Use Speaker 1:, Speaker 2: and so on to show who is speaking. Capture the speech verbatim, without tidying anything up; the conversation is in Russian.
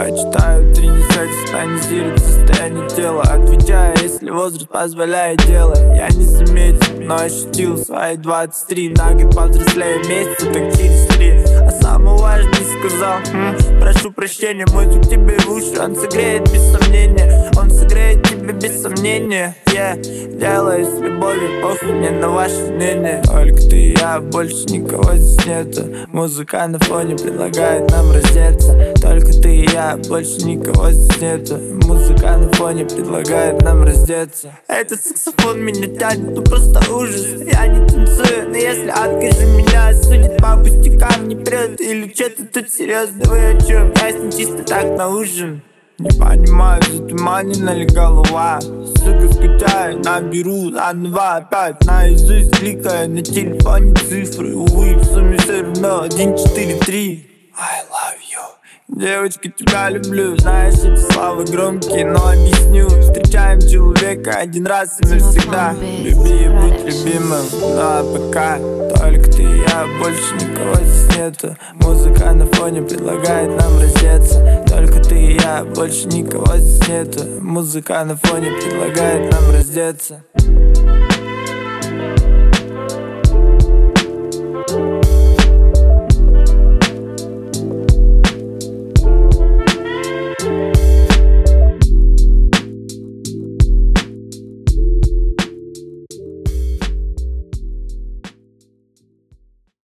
Speaker 1: Предпочитаю тренить секс, тонизирует состояние тела. Отвечаю, если возраст позволяет дело. Я не заметил, но ощутил свои двадцать три. На год повзрослее месяца, так через три. А самое важное сказал, хм, прошу прощения, мой звук тебе в уши. Он согреет без сомнения, он согреет тебя без сомнения. Я yeah. делаю с любовью, похуй мне на ваше мнение. Только ты и я, больше никого здесь нету. Музыка на фоне предлагает нам раздеться. Только ты и я, больше никого здесь нету. Музыка на фоне предлагает нам раздеться. Этот саксофон меня тянет, ну просто ужас. Я не танцую, но если откажи меня, судит по пустякам, не прет. Или что-то тут серьезно, вы о чем? Я с ним чисто так на ужин. Не понимаю, затуманена ли голова. Сука, скачаю, наберу заново опять. Наизусть кликаю на телефоне цифры. Увы, в сумме все равно один, четыре, три. I love you. Девочка, тебя люблю. Знаешь, эти слова громкие, но объясню. Встречаем человека один раз и навсегда. Люби и будь любимым, ну а пока только ты и я, больше никого здесь нету. Музыка на фоне предлагает нам раздеться. Только ты и я, больше никого здесь нету. Музыка на фоне предлагает нам раздеться.